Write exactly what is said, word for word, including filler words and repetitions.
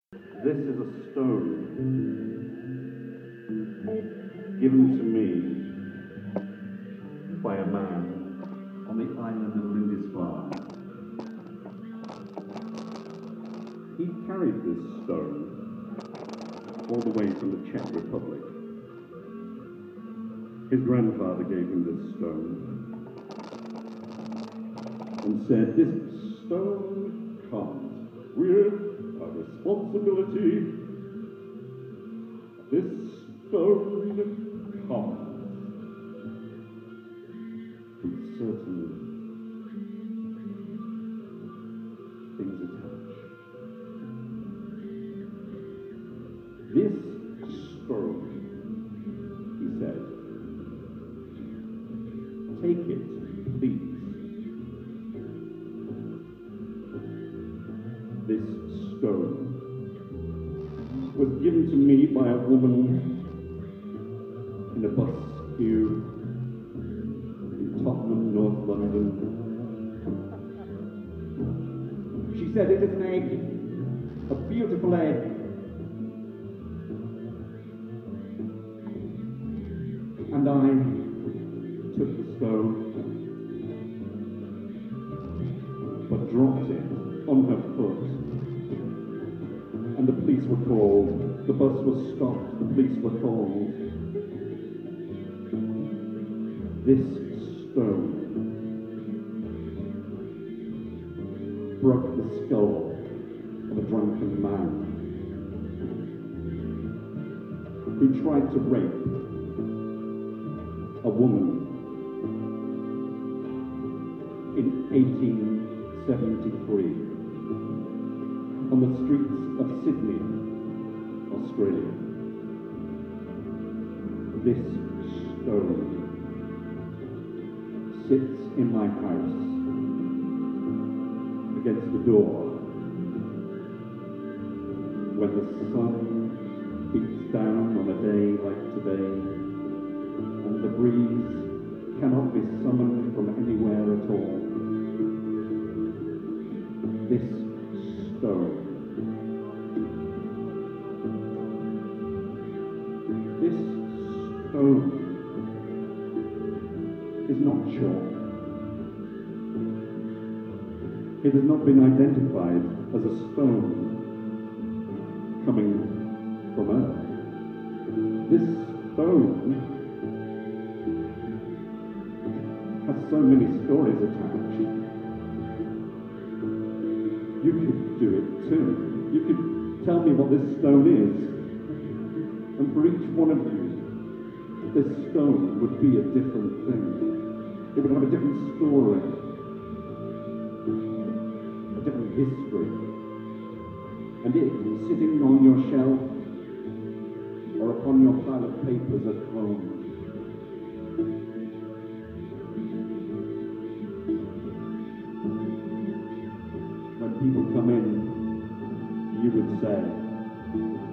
This is a stone given to me by a man on the island of Lindisfarne. He carried this stone all the way from the Czech Republic. His grandfather gave him this stone and said, "This stone comes with a responsibility. This stone comes with certain things attached. This stone," he said, "take it, please. This stone was given to me by a woman in a bus queue in Tottenham, North London. She said it is an egg, a beautiful egg. And I took the stone, but dropped it on her foot. And the police were called. The bus was stopped. The police were called. This stone broke the skull of a drunken man who tried to rape a woman in eighteen seventy-three on the streets of Sydney, Australia. This stone sits in my house against the door when the sun beats down on a day like today and the breeze cannot be summoned from anywhere at all. This stone, this stone is not chalk. It has not been identified as a stone coming from Earth. This stone has so many stories attached. You could do it too. You could tell me what this stone is, and for each one of you, this stone would be a different thing. It would have a different story, a different history, and it, sitting on your shelf or upon your pile of papers at home, when people come in, you would say,